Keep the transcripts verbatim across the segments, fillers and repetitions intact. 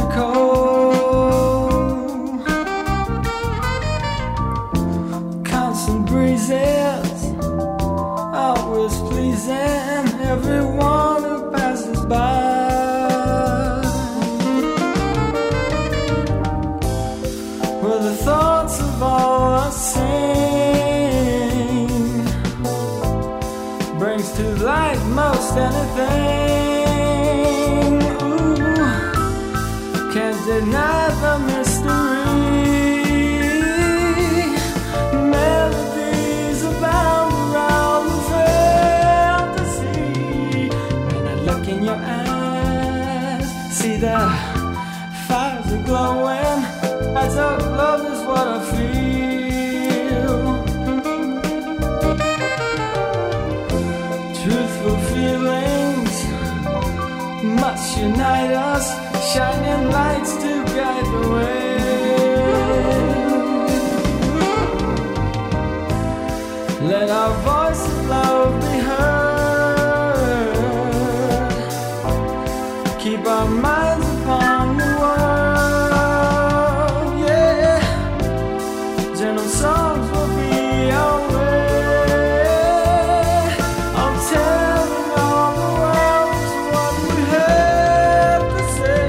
cold. Constant breezes, always pleasing everyone who passes by. Where the thoughts of all are seen brings to light most anything. Ooh, can't deny the mystery. Melodies abound around the fantasy. When I look in your eyes, see the fires are glowing. As of love is what I feel. Truthful feelings must unite us, shining lights to guide the way. Let our voice of love be heard. Keep our minds upon the world. Yeah, gentle songs will be our way. I'm telling all the world what we have to say.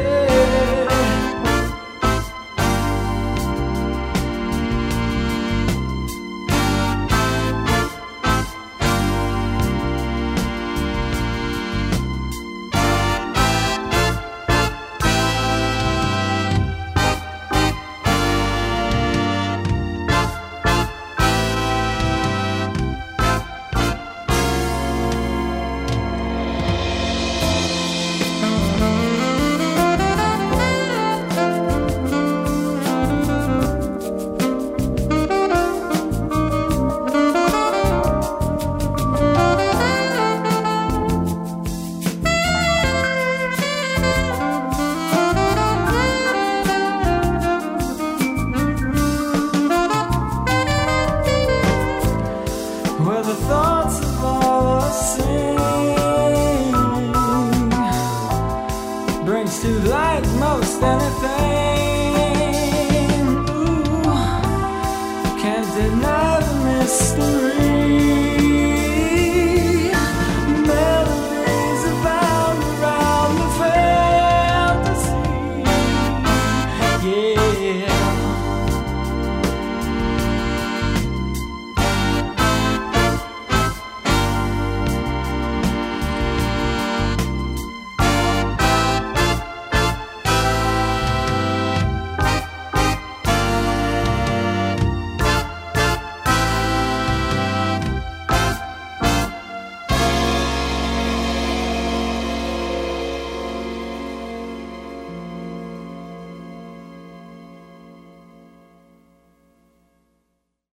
Where the thoughts of all are seen brings to light most anything. Ooh, can't deny the mystery. Melodies abound around the fantasy. Yeah.